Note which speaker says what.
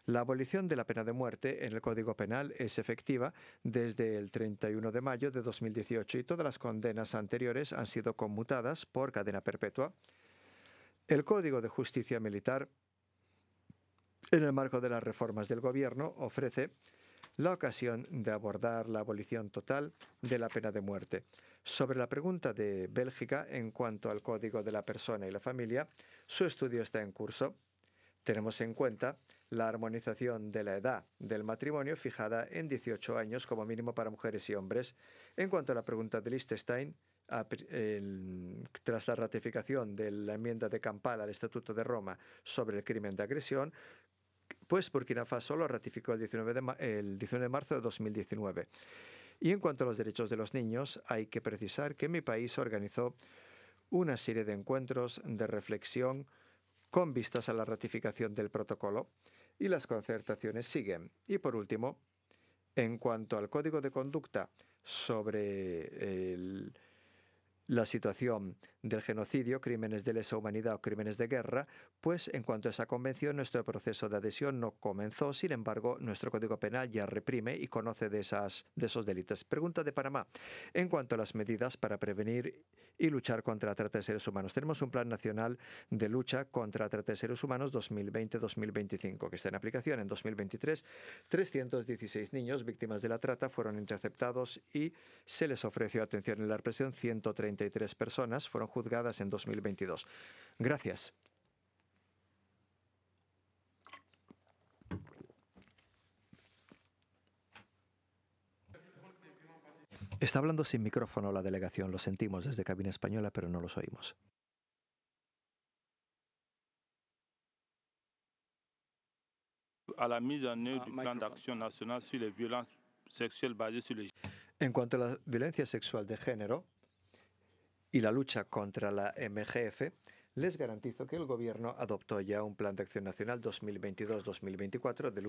Speaker 1: La abolición de la pena de muerte en el Código Penal es efectiva desde el 31 de mayo de 2018 y todas las condenas anteriores han sido conmutadas por cadena perpetua. El Código de Justicia Militar, en el marco de las reformas del Gobierno, ofrece la ocasión de abordar la abolición total de la pena de muerte. Sobre la pregunta de Bélgica en cuanto al Código de la Persona y la Familia, su estudio está en curso. Tenemos en cuenta la armonización de la edad del matrimonio fijada en 18 años como mínimo para mujeres y hombres. En cuanto a la pregunta de Liechtenstein, tras la ratificación de la enmienda de Kampala al Estatuto de Roma sobre el crimen de agresión, pues Burkina Faso lo ratificó el 19 de marzo de 2019. Y en cuanto a los derechos de los niños, hay que precisar que mi país organizó una serie de encuentros de reflexión con vistas a la ratificación del protocolo, y las concertaciones siguen. Y por último, en cuanto al código de conducta sobre la situación del genocidio, crímenes de lesa humanidad o crímenes de guerra, pues en cuanto a esa convención, nuestro proceso de adhesión no comenzó. Sin embargo, nuestro Código Penal ya reprime y conoce de esos delitos. Pregunta de Panamá. En cuanto a las medidas para prevenir y luchar contra la trata de seres humanos, tenemos un Plan Nacional de Lucha contra la Trata de Seres Humanos 2020-2025, que está en aplicación. En 2023, 316 niños víctimas de la trata fueron interceptados y se les ofreció atención en la represión. 133 personas fueron juzgadas en 2022. Gracias. Está hablando sin micrófono la delegación. Lo sentimos desde Cabina Española, pero no los oímos.
Speaker 2: À la mise en œuvre du plan d'acción nacional sur les violences sexuelles basées sur les...
Speaker 1: En cuanto a la violencia sexual de género y la lucha contra la MGF, les garantizo que el Gobierno adoptó ya un Plan de Acción Nacional 2022-2024 de